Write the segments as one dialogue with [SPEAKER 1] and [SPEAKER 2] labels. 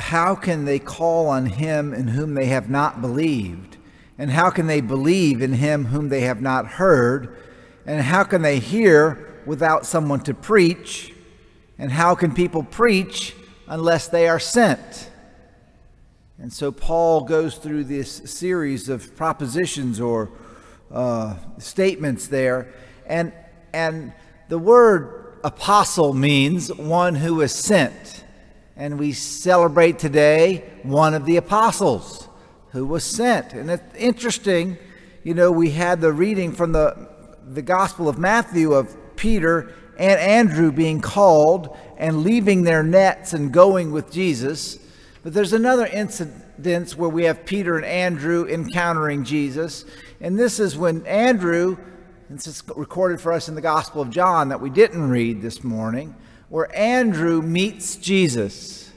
[SPEAKER 1] how can they call on him in whom they have not believed? And how can they believe in him whom they have not heard? And how can they hear without someone to preach? And how can people preach unless they are sent? And so Paul goes through this series of propositions or statements there. And the word apostle means one who is sent. And we celebrate today one of the apostles who was sent. And it's interesting, we had the reading from the Gospel of Matthew of Peter and Andrew being called and leaving their nets and going with Jesus. But there's another incident where we have Peter and Andrew encountering Jesus. And this is when Andrew, and this is recorded for us in the Gospel of John that we didn't read this morning, where Andrew meets Jesus.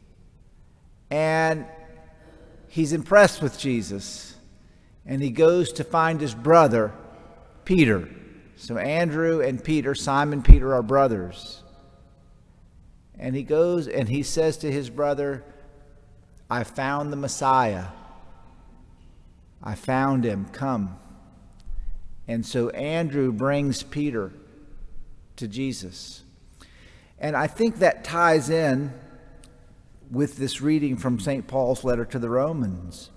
[SPEAKER 1] And he's impressed with Jesus. And he goes to find his brother, Peter. So Andrew and Peter, Simon Peter, are brothers. And he goes and he says to his brother, I found the Messiah. I found him. Come. And so Andrew brings Peter to Jesus. And I think that ties in with this reading from St. Paul's letter to the Romans.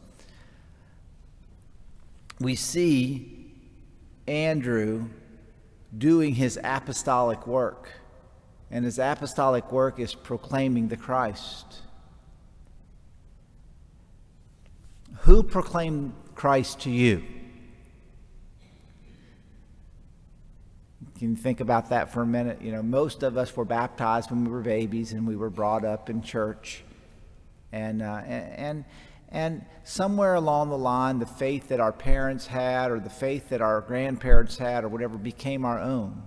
[SPEAKER 1] We see Andrew doing his apostolic work. And his apostolic work is proclaiming the Christ. Who proclaimed Christ to you? Can you think about that for a minute? Most of us were baptized when we were babies and we were brought up in church. And somewhere along the line, the faith that our parents had or the faith that our grandparents had or whatever became our own.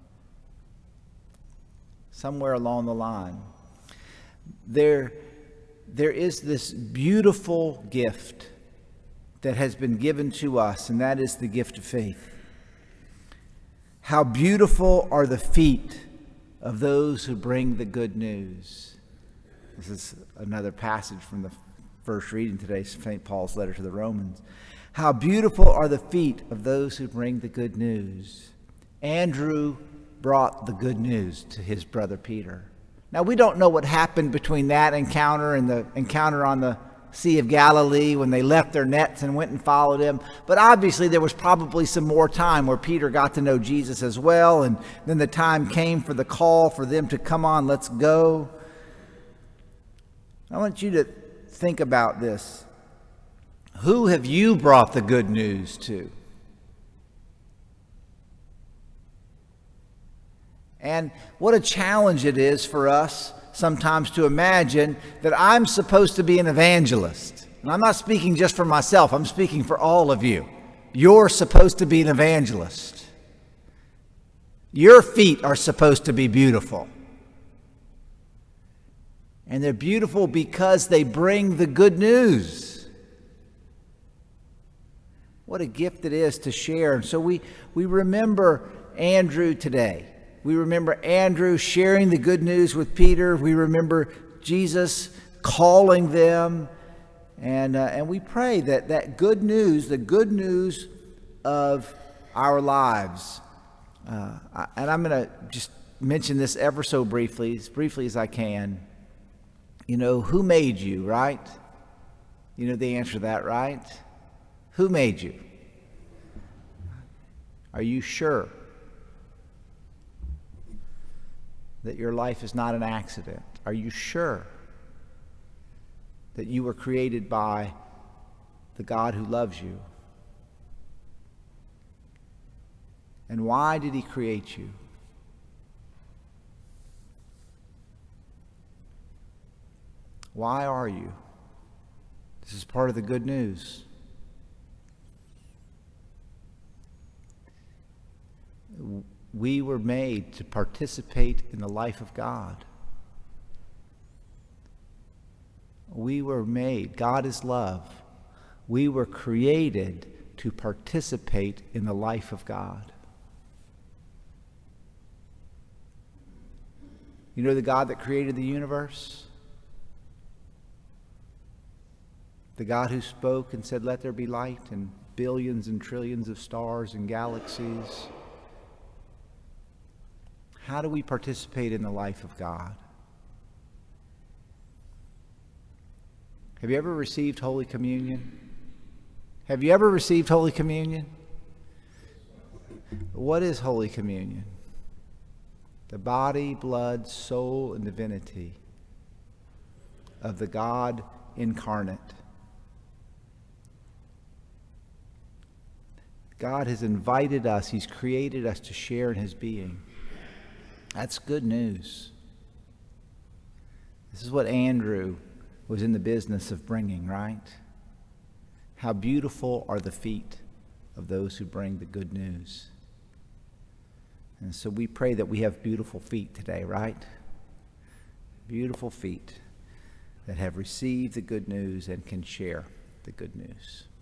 [SPEAKER 1] Somewhere along the line. There is this beautiful gift that has been given to us, and that is the gift of faith. How beautiful are the feet of those who bring the good news. This is another passage from the first reading today, St. Paul's letter to the Romans. How beautiful are the feet of those who bring the good news. Andrew brought the good news to his brother Peter. Now, we don't know what happened between that encounter and the encounter on the Sea of Galilee when they left their nets and went and followed him. But obviously there was probably some more time where Peter got to know Jesus as well. And then the time came for the call for them to come on, let's go. I want you to think about this. Who have you brought the good news to? And what a challenge it is for us sometimes to imagine that I'm supposed to be an evangelist. And I'm not speaking just for myself, I'm speaking for all of you. You're supposed to be an evangelist. Your feet are supposed to be beautiful. And they're beautiful because they bring the good news. What a gift it is to share. And so we remember Andrew today. We remember Andrew sharing the good news with Peter. We remember Jesus calling them. And we pray that good news, the good news of our lives. And I'm going to just mention this ever so briefly, as briefly as I can. Who made you, right? You know the answer to that, right? Who made you? Are you sure that your life is not an accident? Are you sure that you were created by the God who loves you? And why did he create you? Why are you? This is part of the good news. We were made to participate in the life of God. We were made, God is love. We were created to participate in the life of God. You know the God that created the universe? The God who spoke and said, "Let there be light," and billions and trillions of stars and galaxies. How do we participate in the life of God? Have you ever received Holy Communion? Have you ever received Holy Communion? What is Holy Communion? The body, blood, soul, and divinity of the God incarnate. God has invited us, He's created us to share in His being. That's good news. This is what Andrew was in the business of bringing, right? How beautiful are the feet of those who bring the good news. And so we pray that we have beautiful feet today, right? Beautiful feet that have received the good news and can share the good news.